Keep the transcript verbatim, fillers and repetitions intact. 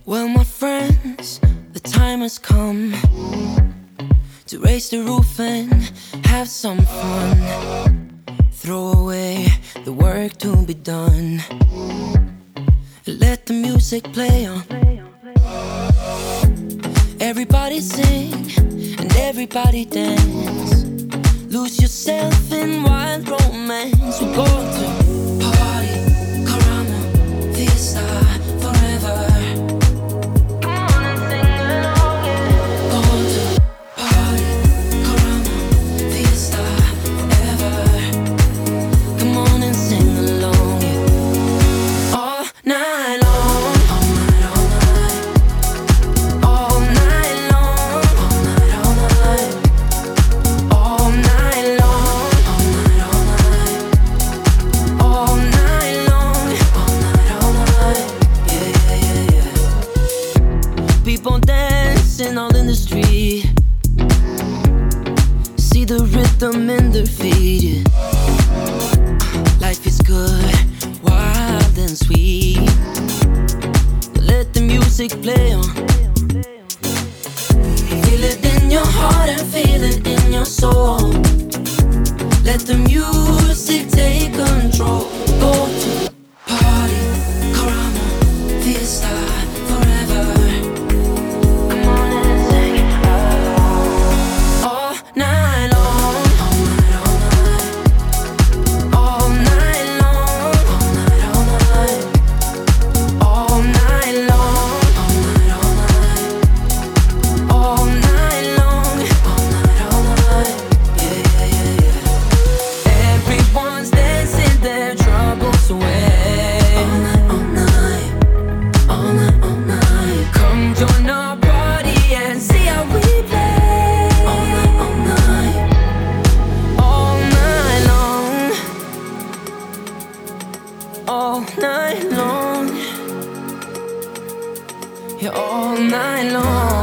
Well, my friends, the time has come to raise the roof and have some fun. Throw away the work to be done. Let the music play on. Everybody sing and everybody dance. Lose yourself in wild romance. We go to party, caramba, fiesta, forever. Come on and sing along, yeah. Go to party, caramba, fiesta, forever. Come on and sing along, yeah. All night long, all night, all night, all night long, all night, all night, all night long, all night, all night, all night long, all night, all night, yeah, yeah, yeah, yeah. People dancing all in the street. See the rhythm in their feet, yeah. Life is good, wild and sweet. Let the music play on. Feel it in your heart and feel it in your soul. Let the music take control. Go to party, caramba, fiesta, forever. Come on and sing along. All night long, all night, all night, all night long, all night, all night, all night long, all night, all night, all night long, all night, all night, yeah, yeah, yeah, yeah. Everyone's dancing their troubles away. All night, all night, all night, all night. Come join our party and see how we play. All night, all night, all night long, all night long, yeah, all night long.